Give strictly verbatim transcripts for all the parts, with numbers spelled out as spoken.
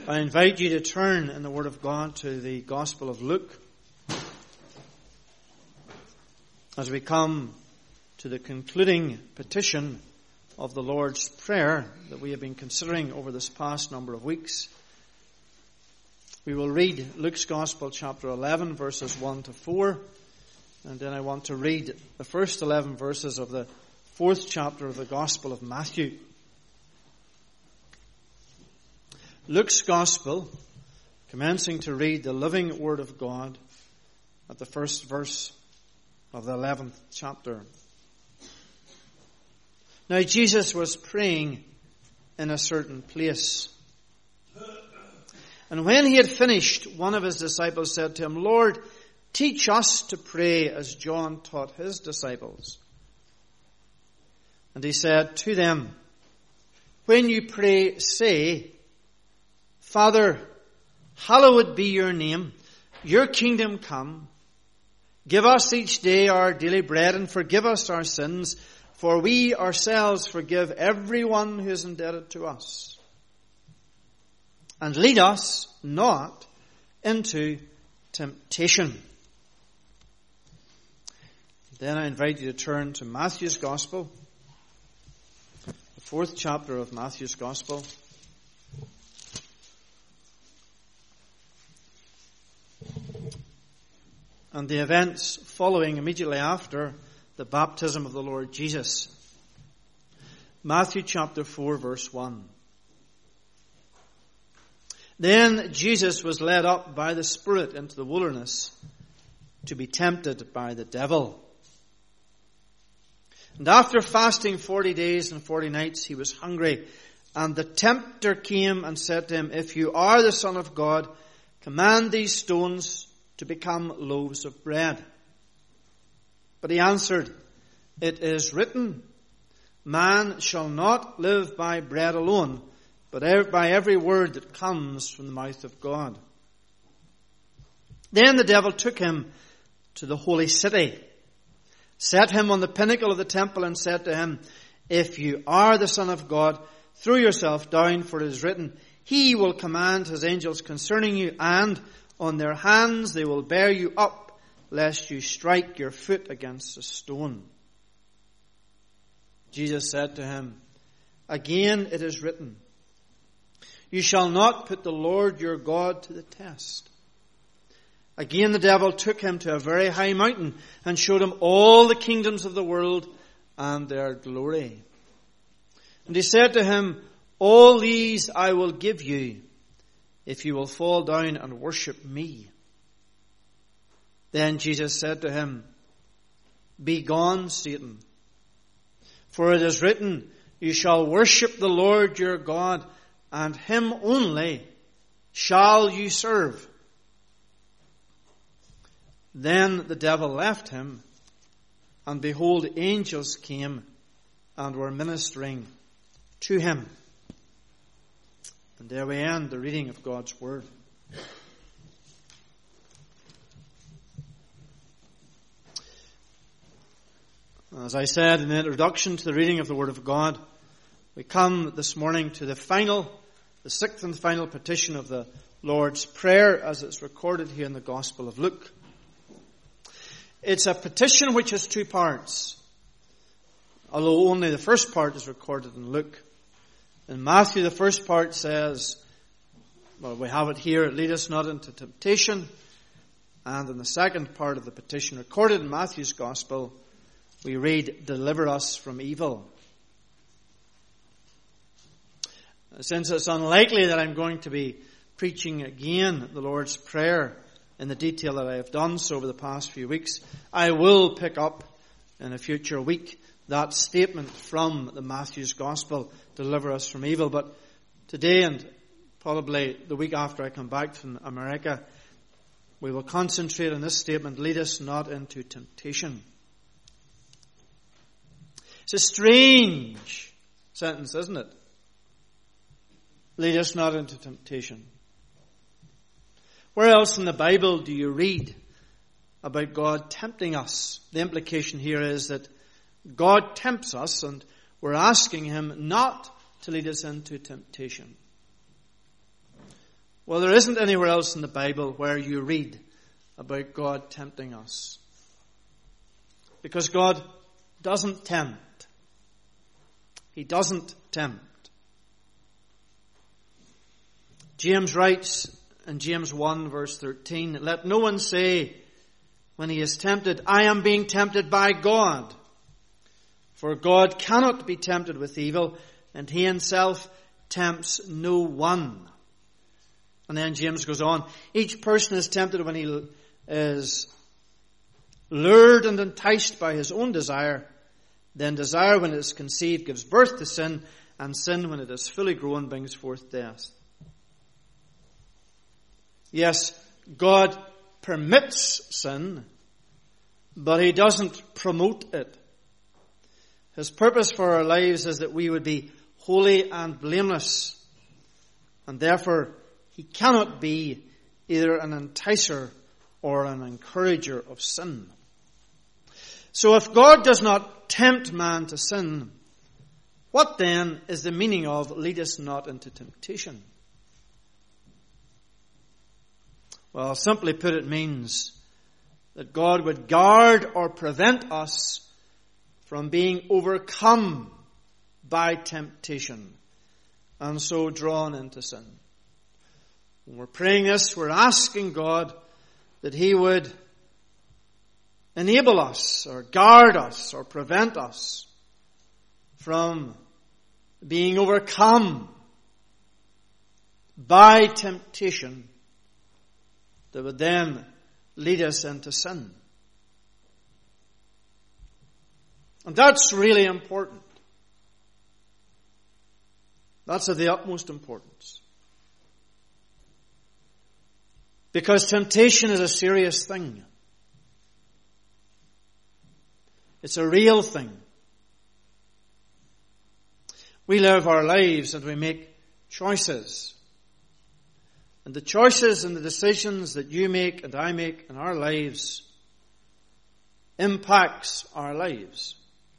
I invite you to turn in the Word of God to the Gospel of Luke as we come to the concluding petition of the Lord's Prayer that we have been considering over this past number of weeks. We will read Luke's Gospel chapter eleven verses one to four, and then I want to read the first eleven verses of the fourth chapter of the Gospel of Matthew. Luke's Gospel, commencing to read the living Word of God at the first verse of the eleventh chapter. Now Jesus was praying in a certain place. And when he had finished, one of his disciples said to him, "Lord, teach us to pray as John taught his disciples." And he said to them, "When you pray, say, Father, hallowed be your name, your kingdom come. Give us each day our daily bread and forgive us our sins, for we ourselves forgive everyone who is indebted to us. And lead us not into temptation." Then I invite you to turn to Matthew's Gospel, the fourth chapter of Matthew's Gospel. And the events following immediately after the baptism of the Lord Jesus. Matthew chapter four verse one. Then Jesus was led up by the Spirit into the wilderness to be tempted by the devil. And after fasting forty days and forty nights, he was hungry. And the tempter came and said to him, "If you are the Son of God, command these stones to become loaves of bread." But he answered, "It is written, man shall not live by bread alone, but by every word that comes from the mouth of God." Then the devil took him to the holy city, set him on the pinnacle of the temple, and said to him, "If you are the Son of God, throw yourself down, for it is written, He will command His angels concerning you, and on their hands they will bear you up, lest you strike your foot against a stone." Jesus said to him, "Again it is written, you shall not put the Lord your God to the test." Again the devil took him to a very high mountain and showed him all the kingdoms of the world and their glory. And he said to him, "All these I will give you, if you will fall down and worship me." Then Jesus said to him, "Begone, Satan, for it is written, you shall worship the Lord your God, and Him only shall you serve." Then the devil left him, and behold, angels came and were ministering to him. And there we end the reading of God's Word. As I said in the introduction to the reading of the Word of God, we come this morning to the final, the sixth and final petition of the Lord's Prayer as it's recorded here in the Gospel of Luke. It's a petition which has two parts, although only the first part is recorded in Luke. In Matthew, the first part says, well, we have it here, "Lead us not into temptation." And in the second part of the petition recorded in Matthew's Gospel, we read, "Deliver us from evil." Since it's unlikely that I'm going to be preaching again the Lord's Prayer in the detail that I have done so over the past few weeks, I will pick up in a future week that statement from the Matthew's Gospel, "Deliver us from evil." But today, and probably the week after I come back from America, we will concentrate on this statement, "Lead us not into temptation." It's a strange sentence, isn't it? Lead us not into temptation. Where else in the Bible do you read about God tempting us? The implication here is that God tempts us, and we're asking Him not to lead us into temptation. Well, there isn't anywhere else in the Bible where you read about God tempting us. Because God doesn't tempt. He doesn't tempt. James writes in James one verse thirteen, "Let no one say when he is tempted, I am being tempted by God. For God cannot be tempted with evil, and he himself tempts no one." And then James goes on, "Each person is tempted when he is lured and enticed by his own desire. Then desire, when it is conceived, gives birth to sin, and sin, when it is fully grown, brings forth death." Yes, God permits sin, but he doesn't promote it. His purpose for our lives is that we would be holy and blameless, and therefore he cannot be either an enticer or an encourager of sin. So if God does not tempt man to sin, what then is the meaning of "lead us not into temptation"? Well, simply put, it means that God would guard or prevent us from being overcome by temptation and so drawn into sin. When we're praying this, we're asking God that he would enable us or guard us or prevent us from being overcome by temptation that would then lead us into sin. And that's really important. That's of the utmost importance. Because temptation is a serious thing. It's a real thing. We live our lives and we make choices. And the choices and the decisions that you make and I make in our lives impacts our lives.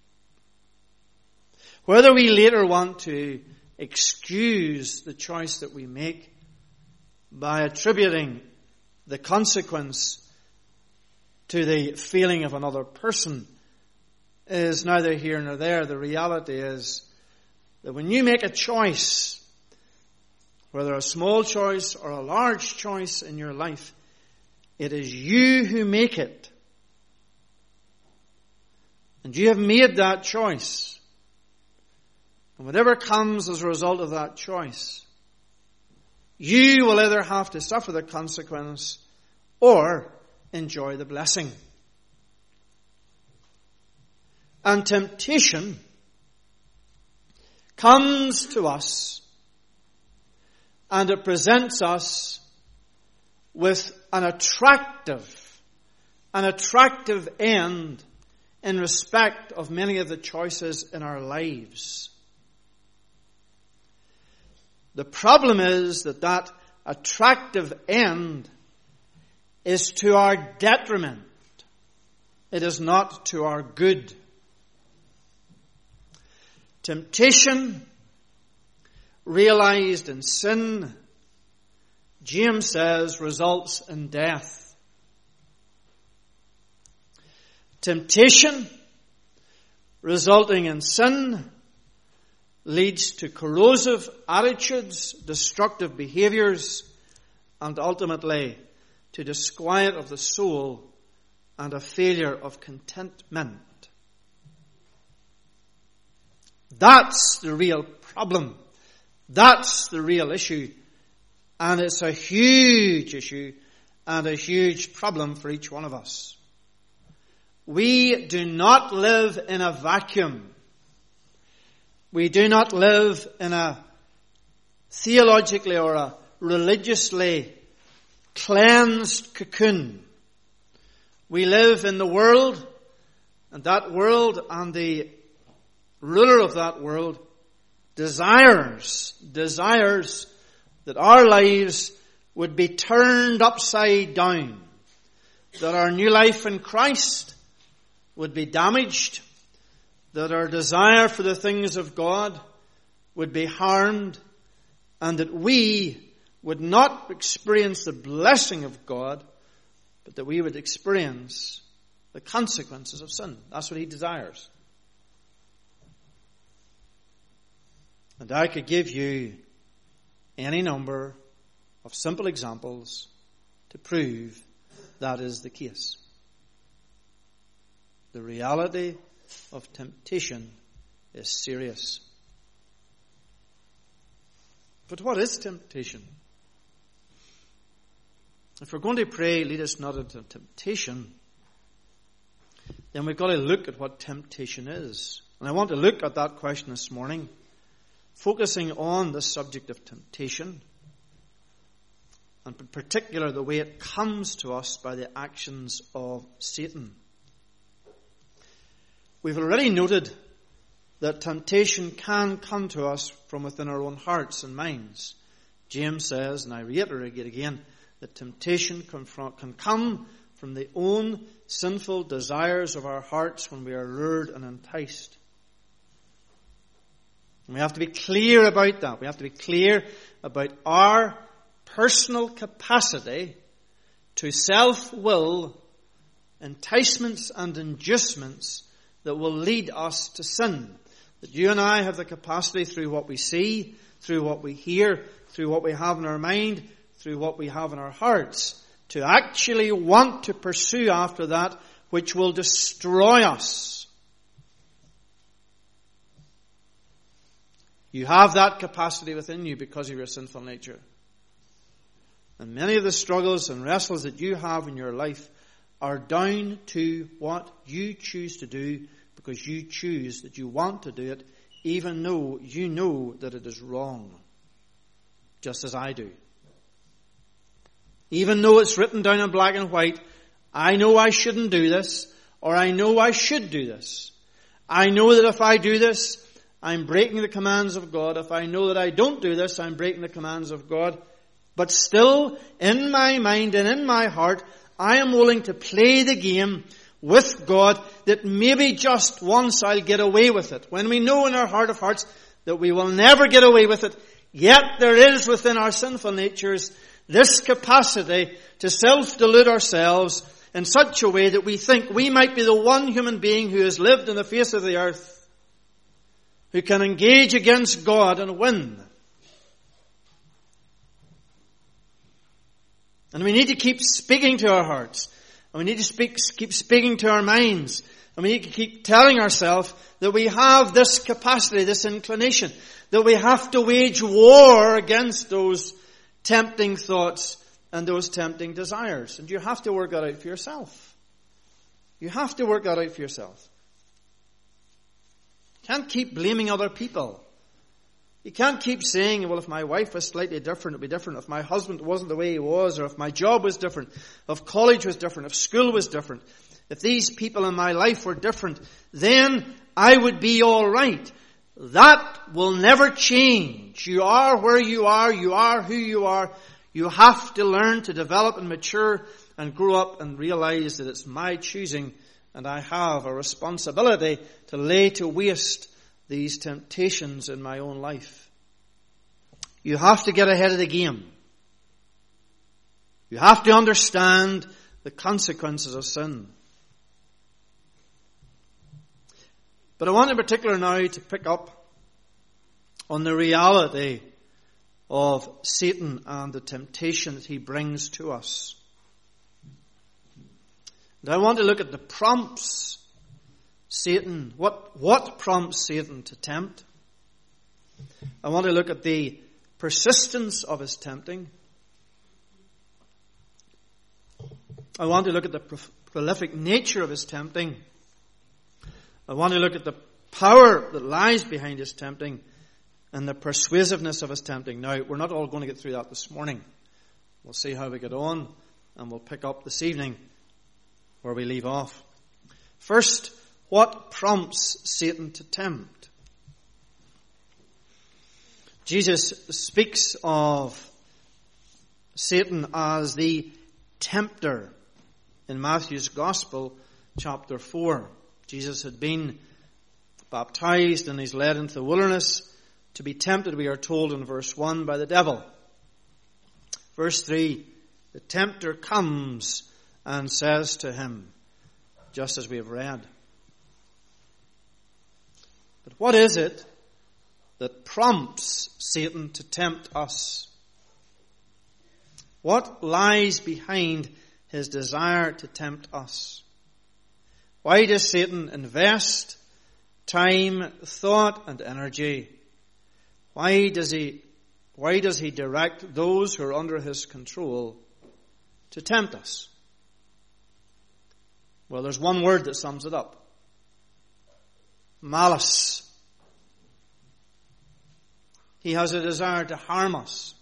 Whether we later want to excuse the choice that we make by attributing the consequence to the feeling of another person is neither here nor there. The reality is that when you make a choice, whether a small choice or a large choice in your life, it is you who make it. And you have made that choice. And whatever comes as a result of that choice, you will either have to suffer the consequence or enjoy the blessing. And temptation comes to us and it presents us with an attractive, an attractive end in respect of many of the choices in our lives. The problem is that that attractive end is to our detriment. It is not to our good. Temptation realized in sin, James says, results in death. Temptation resulting in sin leads to corrosive attitudes, destructive behaviors, and ultimately to disquiet of the soul and a failure of contentment. That's the real problem. That's the real issue. And it's a huge issue and a huge problem for each one of us. We do not live in a vacuum. We do not live in a theologically or a religiously cleansed cocoon. We live in the world, and that world and the ruler of that world desires, desires that our lives would be turned upside down, that our new life in Christ would be damaged, that our desire for the things of God would be harmed, and that we would not experience the blessing of God, but that we would experience the consequences of sin. That's what he desires. And I could give you any number of simple examples to prove that is the case. The reality of temptation is serious. But what is temptation? If we're going to pray, lead us not into temptation, then we've got to look at what temptation is. And I want to look at that question this morning, focusing on the subject of temptation, and in particular the way it comes to us by the actions of Satan. We've already noted that temptation can come to us from within our own hearts and minds. James says, and I reiterate it again, that temptation can, from, can come from the own sinful desires of our hearts when we are lured and enticed. And we have to be clear about that. We have to be clear about our personal capacity to self-will enticements and inducements that will lead us to sin. That you and I have the capacity through what we see, through what we hear, through what we have in our mind, through what we have in our hearts, to actually want to pursue after that which will destroy us. You have that capacity within you because of your sinful nature. And many of the struggles and wrestles that you have in your life are down to what you choose to do, because you choose that you want to do it, even though you know that it is wrong. Just as I do. Even though it's written down in black and white, I know I shouldn't do this, or I know I should do this. I know that if I do this, I'm breaking the commands of God. If I know that I don't do this, I'm breaking the commands of God. But still, in my mind and in my heart, I am willing to play the game with God that maybe just once I'll get away with it. When we know in our heart of hearts that we will never get away with it, yet there is within our sinful natures this capacity to self-delude ourselves in such a way that we think we might be the one human being who has lived on the face of the earth, who can engage against God and win. And we need to keep speaking to our hearts. And we need to speak, keep speaking to our minds. And we need to keep telling ourselves that we have this capacity, this inclination, that we have to wage war against those tempting thoughts and those tempting desires. And you have to work that out for yourself. You have to work that out for yourself. You can't keep blaming other people. You can't keep saying, well, if my wife was slightly different, it would be different. If my husband wasn't the way he was, or if my job was different, if college was different, if school was different, if these people in my life were different, then I would be all right. That will never change. You are where you are. You are who you are. You have to learn to develop and mature and grow up and realize that it's my choosing, and I have a responsibility to lay to waste these temptations in my own life. You have to get ahead of the game. You have to understand the consequences of sin. But I want in particular now to pick up on the reality of Satan and the temptation that he brings to us. And I want to look at the prompts Satan, what, what prompts Satan to tempt? I want to look at the persistence of his tempting. I want to look at the prolific nature of his tempting. I want to look at the power that lies behind his tempting and the persuasiveness of his tempting. Now, we're not all going to get through that this morning. We'll see how we get on, and we'll pick up this evening where we leave off. First, what prompts Satan to tempt? Jesus speaks of Satan as the tempter in Matthew's Gospel, chapter four. Jesus had been baptized and he's led into the wilderness to be tempted, we are told in verse one, by the devil. Verse three, the tempter comes and says to him, just as we have read. But what is it that prompts Satan to tempt us? What lies behind his desire to tempt us? Why does Satan invest time, thought, and energy? Why does he, why does he direct those who are under his control to tempt us? Well, there's one word that sums it up. Malice. He has a desire to harm us.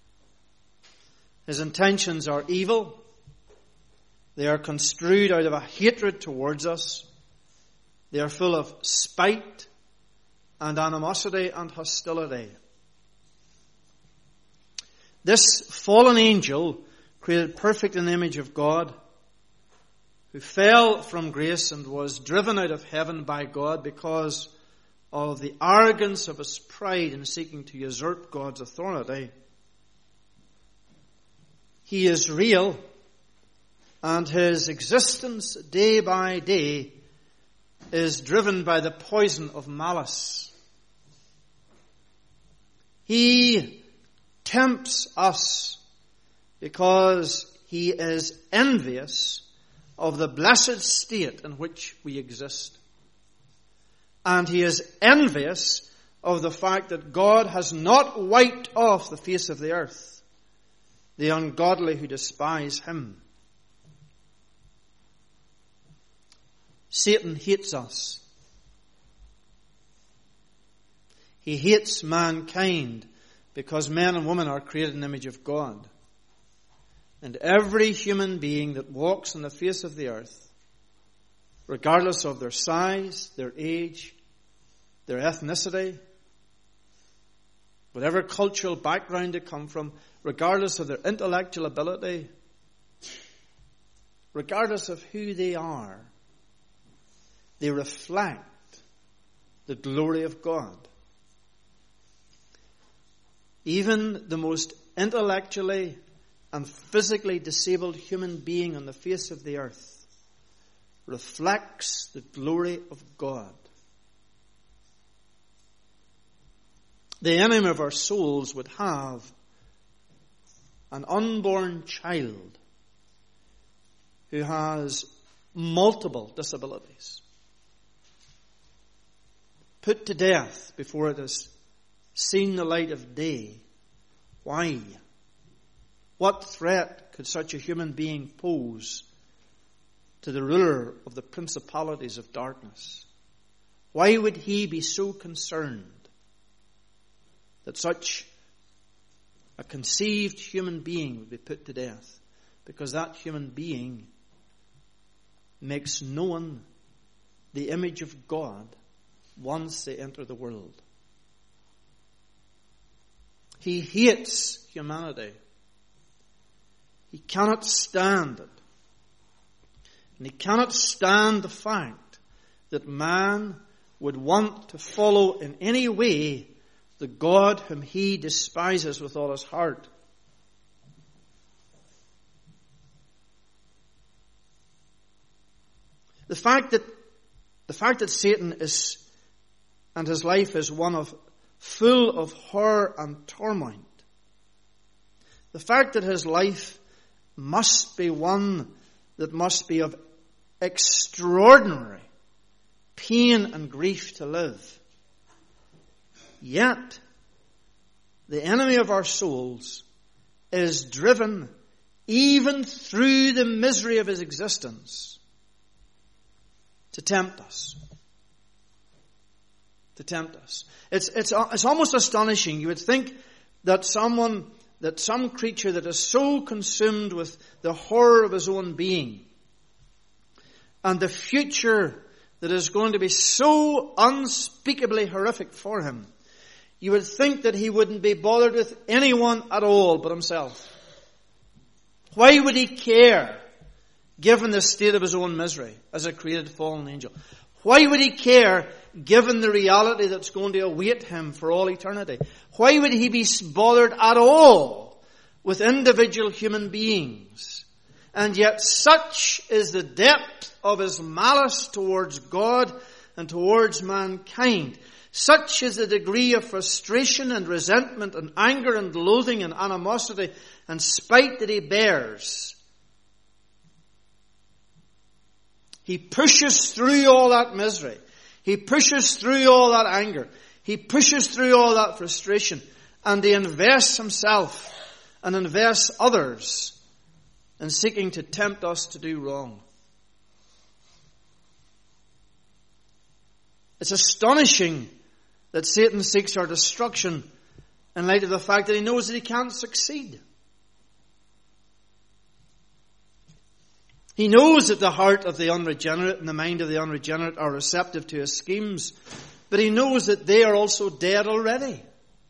His intentions are evil. They are construed out of a hatred towards us. They are full of spite and animosity and hostility. This fallen angel, created perfect in the image of God, who fell from grace and was driven out of heaven by God because of the arrogance of his pride in seeking to usurp God's authority. He is real, and his existence day by day is driven by the poison of malice. He tempts us because he is envious of the blessed state in which we exist. And he is envious of the fact that God has not wiped off the face of the earth the ungodly who despise him. Satan hates us. He hates mankind because men and women are created in the image of God. And every human being that walks on the face of the earth, regardless of their size, their age, their ethnicity, whatever cultural background they come from, regardless of their intellectual ability, regardless of who they are, they reflect the glory of God. Even the most intellectually and physically disabled human being on the face of the earth reflects the glory of God. The enemy of our souls would have an unborn child who has multiple disabilities put to death before it has seen the light of day. Why? What threat could such a human being pose to the ruler of the principalities of darkness? Why would he be so concerned that such a conceived human being would be put to death? Because that human being makes known the image of God once they enter the world. He hates humanity. He cannot stand it. And he cannot stand the fact that man would want to follow in any way the God whom he despises with all his heart. The fact that the fact that Satan is and his life is one of full of horror and torment. The fact that his life must be one that must be of extraordinary pain and grief to live. Yet, the enemy of our souls is driven even through the misery of his existence to tempt us. To tempt us. It's, it's, it's almost astonishing. You would think that someone, that some creature that is so consumed with the horror of his own being and the future that is going to be so unspeakably horrific for him, you would think that he wouldn't be bothered with anyone at all but himself. Why would he care, given the state of his own misery as a created fallen angel? Why would he care, given the reality that's going to await him for all eternity? Why would he be bothered at all with individual human beings. And yet such is the depth of his malice towards God and towards mankind. Such is the degree of frustration and resentment and anger and loathing and animosity and spite that he bears. He pushes through all that misery. He pushes through all that anger. He pushes through all that frustration. And he invests himself and invests others in seeking to tempt us to do wrong. It's astonishing that Satan seeks our destruction in light of the fact that he knows that he can't succeed. He knows that the heart of the unregenerate and the mind of the unregenerate are receptive to his schemes, but he knows that they are also dead already.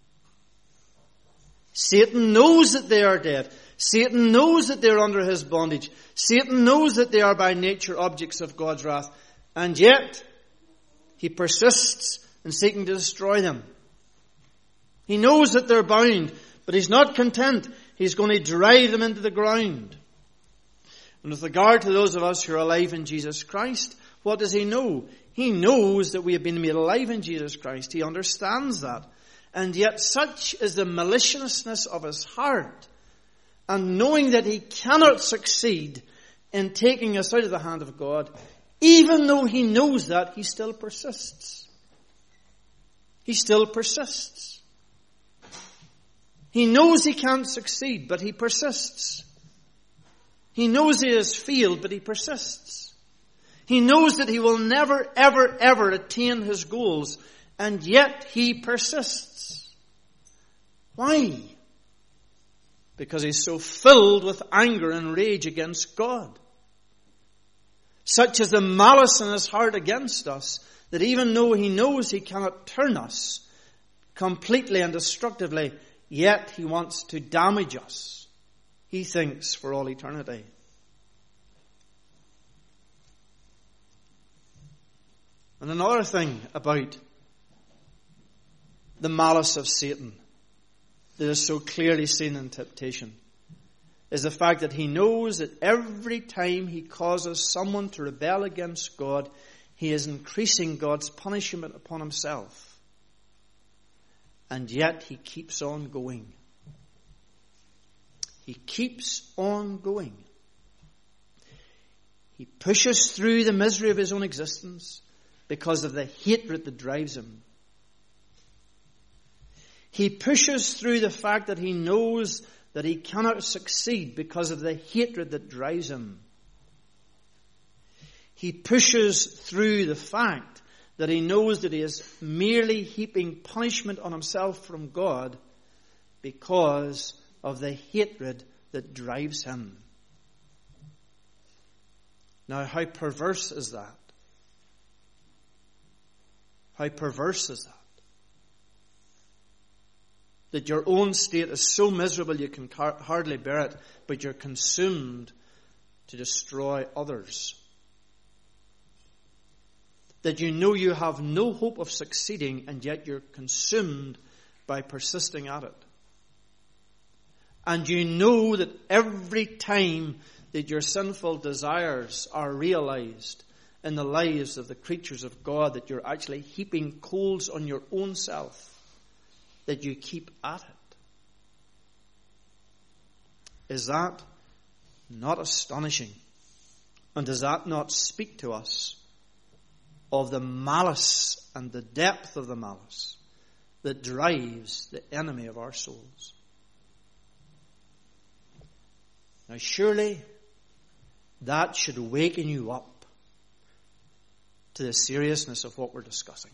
Satan knows that they are dead. Satan knows that they are under his bondage. Satan knows that they are by nature objects of God's wrath. And yet, he persists in seeking to destroy them. He knows that they're bound, but he's not content. He's going to drive them into the ground. And with regard to those of us who are alive in Jesus Christ, what does he know? He knows that we have been made alive in Jesus Christ. He understands that. And yet such is the maliciousness of his heart, and knowing that he cannot succeed in taking us out of the hand of God, even though he knows that, he still persists. He still persists. He knows he can't succeed, but he persists. He knows he has failed, but he persists. He knows that he will never, ever, ever attain his goals, and yet he persists. Why? Because he's so filled with anger and rage against God. Such is the malice in his heart against us, that even though he knows he cannot turn us completely and destructively, yet he wants to damage us, he thinks, for all eternity. And another thing about the malice of Satan that is so clearly seen in temptation is the fact that he knows that every time he causes someone to rebel against God, he is increasing God's punishment upon himself. And yet he keeps on going. He keeps on going. He pushes through the misery of his own existence because of the hatred that drives him. He pushes through the fact that he knows that he cannot succeed because of the hatred that drives him. He pushes through the fact that he knows that he is merely heaping punishment on himself from God because of the hatred that drives him. Now, how perverse is that? How perverse is that? That your own state is so miserable you can hardly bear it, but you're consumed to destroy others. That you know you have no hope of succeeding, and yet you're consumed by persisting at it. And you know that every time that your sinful desires are realized in the lives of the creatures of God, that you're actually heaping coals on your own self, that you keep at it. Is that not astonishing? And does that not speak to us of the malice and the depth of the malice that drives the enemy of our souls? Now surely that should waken you up to the seriousness of what we're discussing.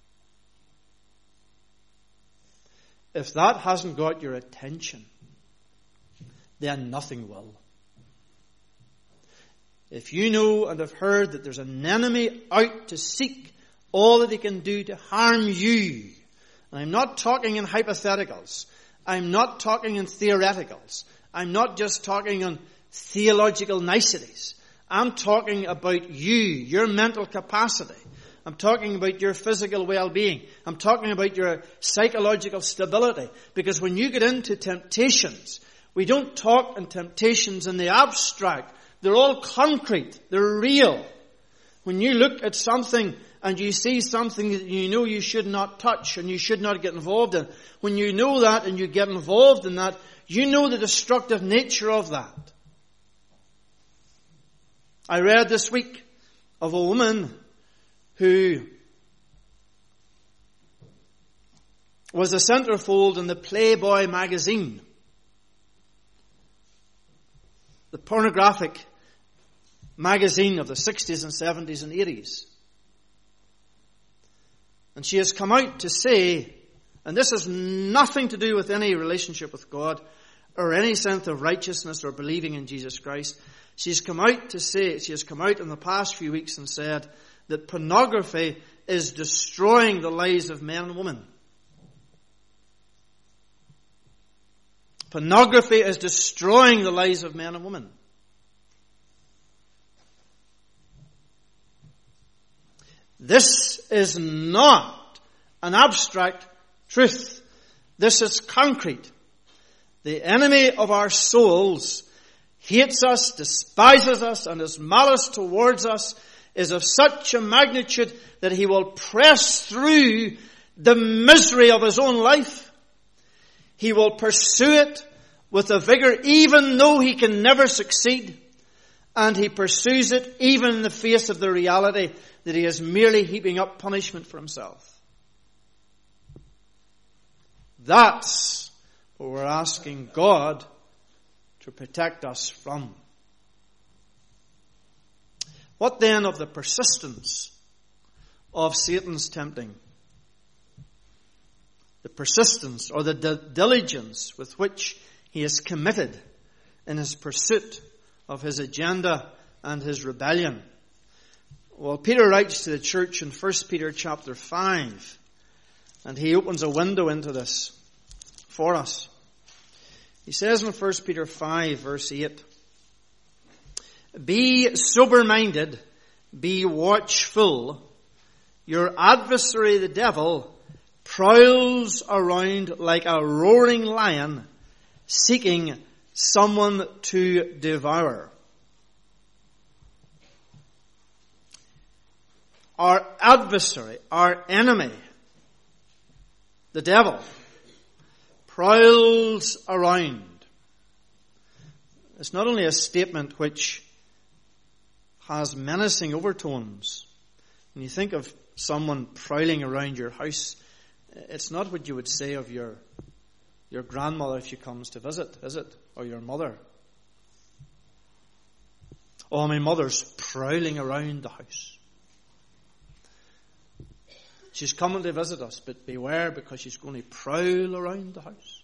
If that hasn't got your attention, then nothing will. If you know and have heard that there's an enemy out to seek all that he can do to harm you, and I'm not talking in hypotheticals, I'm not talking in theoreticals, I'm not just talking on theological niceties, I'm talking about you, your mental capacity. I'm talking about your physical well-being. I'm talking about your psychological stability. Because when you get into temptations, We don't talk in temptations in the abstract. They're all concrete. They're real. When you look at something and you see something that you know you should not touch and you should not get involved in, when you know that and you get involved in that, you know the destructive nature of that. I read this week of a woman who was a centerfold in the Playboy magazine, the pornographic magazine of the sixties and seventies and eighties. And she has come out to say, and this has nothing to do with any relationship with God or any sense of righteousness or believing in Jesus Christ. She's come out to say, she has come out in the past few weeks and said that pornography is destroying the lives of men and women. Pornography is destroying the lives of men and women. This is not an abstract truth. This is concrete. The enemy of our souls hates us, despises us, and his malice towards us is of such a magnitude that he will press through the misery of his own life. He will pursue it with a vigor even though he can never succeed. And he pursues it even in the face of the reality that he is merely heaping up punishment for himself. That's what we're asking God to protect us from. What then of the persistence of Satan's tempting? The persistence or the diligence with which he is committed in his pursuit of his agenda and his rebellion. Well, Peter writes to the church in First Peter chapter five, and he opens a window into this for us. He says in First Peter five, verse eight, "Be sober-minded, be watchful. Your adversary, the devil, prowls around like a roaring lion, seeking someone to devour." Our adversary, our enemy, the devil, prowls around. It's not only a statement which has menacing overtones. When you think of someone prowling around your house, it's not what you would say of your your grandmother if she comes to visit, is it? Or your mother. Oh, my mother's prowling around the house. She's coming to visit us, but beware because she's going to prowl around the house.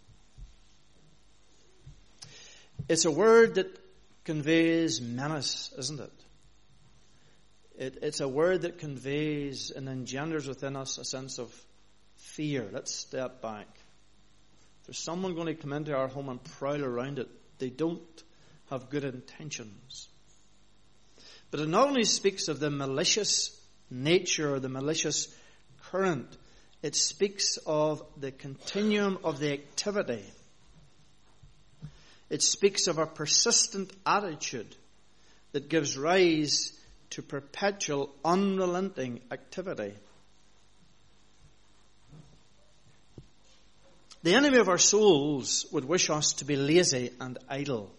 It's a word that conveys menace, isn't it? it? It's a word that conveys and engenders within us a sense of fear. Let's step back. There's someone going to come into our home and prowl around it. They don't have good intentions. But it not only speaks of the malicious nature or the malicious current, it speaks of the continuum of the activity. It speaks of a persistent attitude that gives rise to perpetual, unrelenting activity. The enemy of our souls would wish us to be lazy and idle.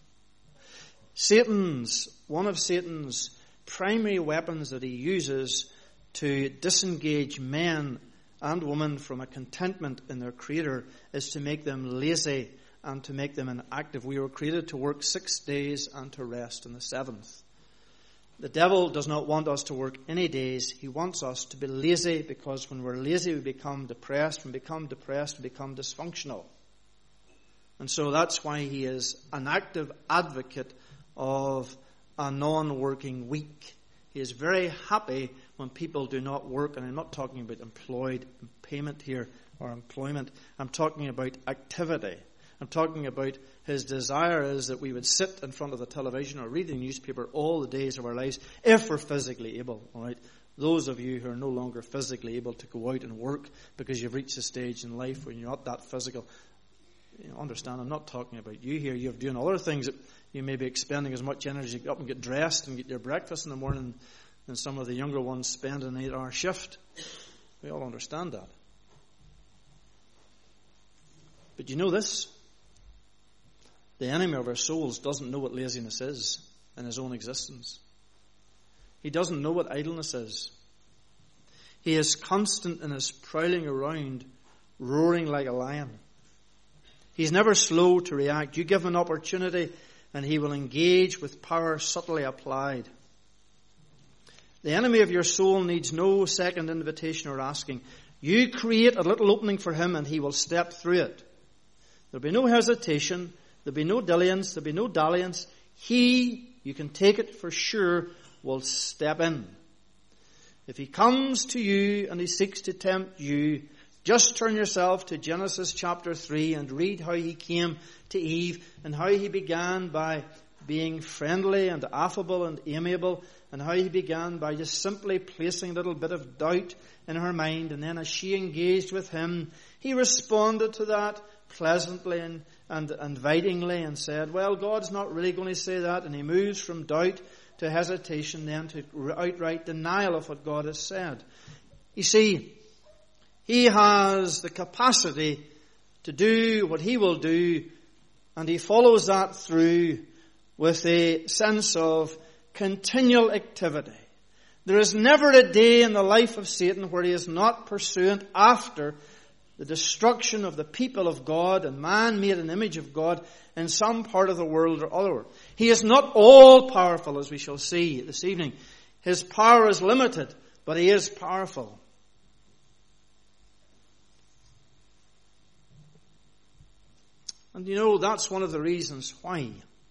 Satan's, one of Satan's primary weapons that he uses to disengage men and women from a contentment in their Creator is to make them lazy and to make them inactive. We were created to work six days and to rest in the seventh. The devil does not want us to work any days. He wants us to be lazy, because when we're lazy we become depressed. When we become depressed we become dysfunctional. And so that's why he is an active advocate of a non-working week. He is very happy when people do not work, and I'm not talking about employed payment here or employment. I'm talking about activity. I'm talking about his desire is that we would sit in front of the television or read the newspaper all the days of our lives, if we're physically able. All right, those of you who are no longer physically able to go out and work because you've reached a stage in life when you're not that physical, you know, understand, I'm not talking about you here. You're doing other things that you may be expending as much energy to get up and get dressed and get your breakfast in the morning than some of the younger ones spend an eight-hour shift. We all understand that. But you know this? The enemy of our souls doesn't know what laziness is in his own existence. He doesn't know what idleness is. He is constant in his prowling around, roaring like a lion. He's never slow to react. You give him an opportunity and he will engage with power subtly applied. The enemy of your soul needs no second invitation or asking. You create a little opening for him and he will step through it. There'll be no hesitation. There'll be no dalliance. There'll be no dalliance. He, you can take it for sure, will step in. If he comes to you and he seeks to tempt you, just turn yourself to Genesis chapter three and read how he came to Eve and how he began by being friendly and affable and amiable, and how he began by just simply placing a little bit of doubt in her mind. And then as she engaged with him, he responded to that pleasantly and, and invitingly and said, well, God's not really going to say that. And he moves from doubt to hesitation, then to outright denial of what God has said. You see, he has the capacity to do what he will do, and he follows that through with a sense of continual activity. There is never a day in the life of Satan where he is not pursuant after the destruction of the people of God and man made in the image of God in some part of the world or other. He is not all powerful, as we shall see this evening. His power is limited, but he is powerful. And you know, that's one of the reasons why.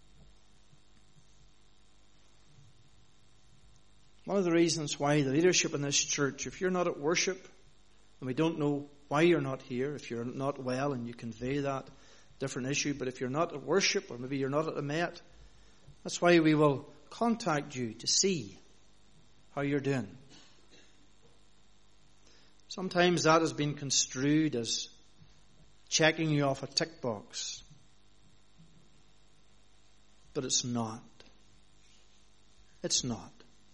One of the reasons why the leadership in this church, if you're not at worship, and we don't know why you're not here, if you're not well and you convey that, different issue, but if you're not at worship, or maybe you're not at the Met, that's why we will contact you to see how you're doing. Sometimes that has been construed as checking you off a tick box. But it's not. It's not.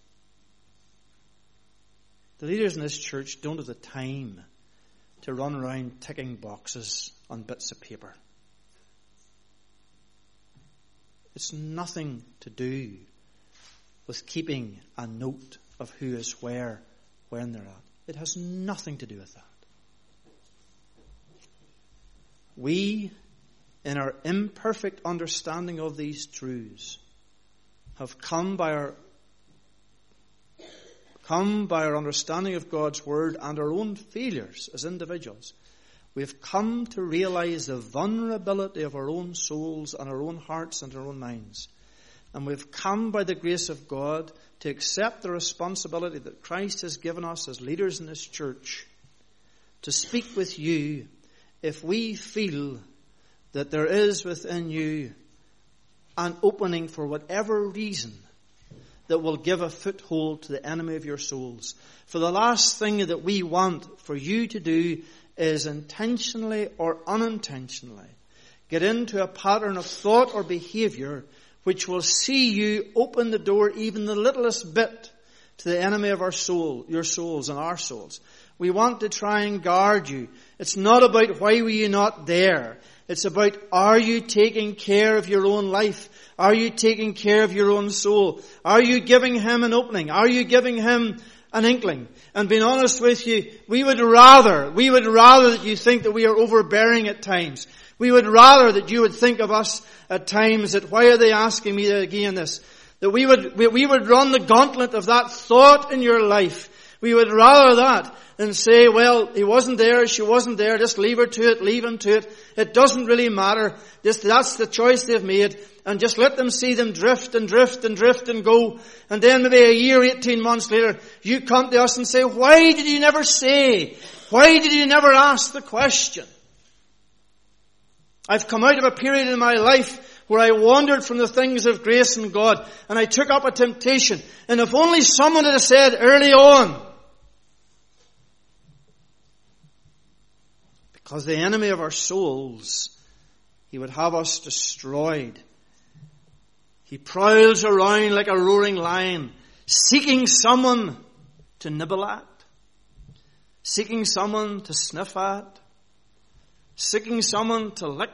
The leaders in this church don't have the time to run around ticking boxes on bits of paper. It's nothing to do with keeping a note of who is where, when they're at. It has nothing to do with that. We, in our imperfect understanding of these truths, have come by our come by our understanding of God's Word and our own failures as individuals. We've come to realize the vulnerability of our own souls and our own hearts and our own minds. And we've come by the grace of God to accept the responsibility that Christ has given us as leaders in this church to speak with you if we feel that there is within you an opening for whatever reason that will give a foothold to the enemy of your souls. For the last thing that we want for you to do is intentionally or unintentionally get into a pattern of thought or behavior which will see you open the door even the littlest bit to the enemy of our soul, your souls and our souls. We want to try and guard you. It's not about why were you not there. It's about, are you taking care of your own life? Are you taking care of your own soul? Are you giving him an opening? Are you giving him an inkling? And being honest with you, we would rather, we would rather that you think that we are overbearing at times. We would rather that you would think of us at times that, why are they asking me again this? That we would, we, we would run the gauntlet of that thought in your life. We would rather that than say, well, he wasn't there, she wasn't there, just leave her to it, leave him to it. It doesn't really matter. Just, that's the choice they've made. And just let them see them drift and drift and drift and go. And then maybe a year, eighteen months later, you come to us and say, why did you never say? Why did you never ask the question? I've come out of a period in my life where I wandered from the things of grace and God, and I took up a temptation. And if only someone had said early on, because the enemy of our souls He would have us destroyed. He prowls around like a roaring lion, seeking someone to nibble at, seeking someone to sniff at, seeking someone to lick,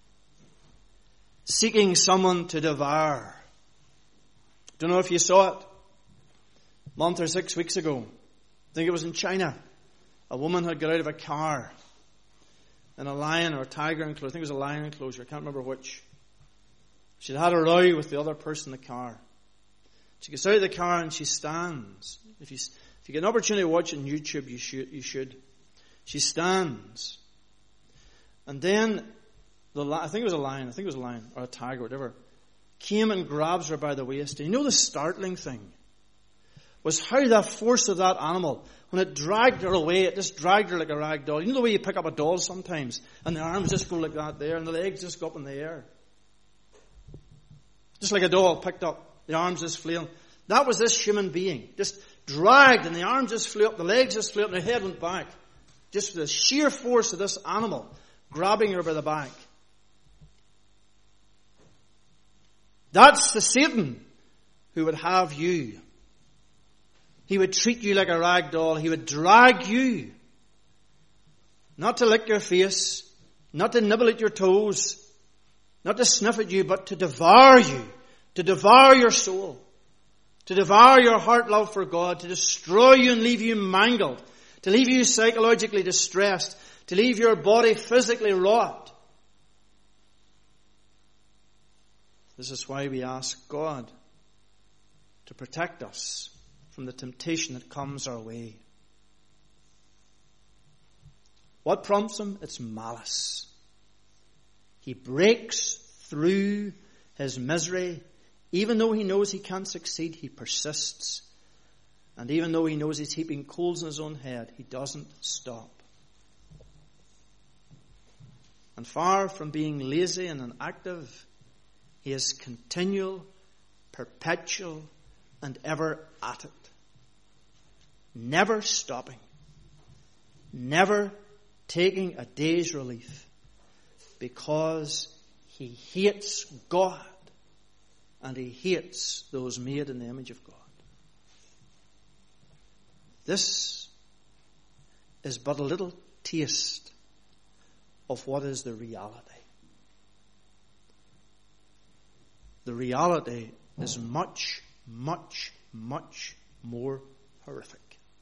seeking someone to devour. Don't know if you saw it. A month or six weeks ago, I think it was in China, a woman had got out of a car in a lion or a tiger enclosure. I think it was a lion enclosure. I can't remember which. She'd had a row with the other person in the car. She gets out of the car and she stands. If you, if you get an opportunity to watch it on YouTube, you should. You should. She stands. And then, the I think it was a lion, I think it was a lion, or a tiger, whatever, came and grabs her by the waist. And you know the startling thing was how the force of that animal, when it dragged her away, it just dragged her like a rag doll. You know the way you pick up a doll sometimes, and the arms just go like that there, and the legs just go up in the air. Just like a doll picked up, the arms just flailing. That was this human being, just dragged, and the arms just flew up, the legs just flew up, and the head went back. Just the sheer force of this animal grabbing her by the back. That's the Satan who would have you. He would treat you like a rag doll. He would drag you. Not to lick your face, not to nibble at your toes, not to sniff at you, but to devour you, to devour your soul, to devour your heart love for God, to destroy you and leave you mangled, to leave you psychologically distressed, to leave your body physically wrought. This is why we ask God to protect us from the temptation that comes our way. What prompts him? It's malice. He breaks through his misery. Even though he knows he can't succeed, he persists. And even though he knows he's heaping coals in his own head, he doesn't stop. And far from being lazy and inactive, he is continual, perpetual, and ever at it. Never stopping. Never taking a day's relief. Because he hates God. And he hates those made in the image of God. This is but a little taste of what is the reality. The reality is much, much, much more horrific.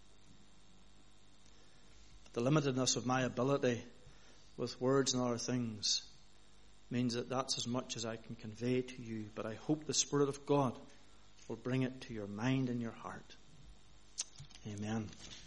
The limitedness of my ability with words and other things means that that's as much as I can convey to you. But I hope the Spirit of God will bring it to your mind and your heart. Amen.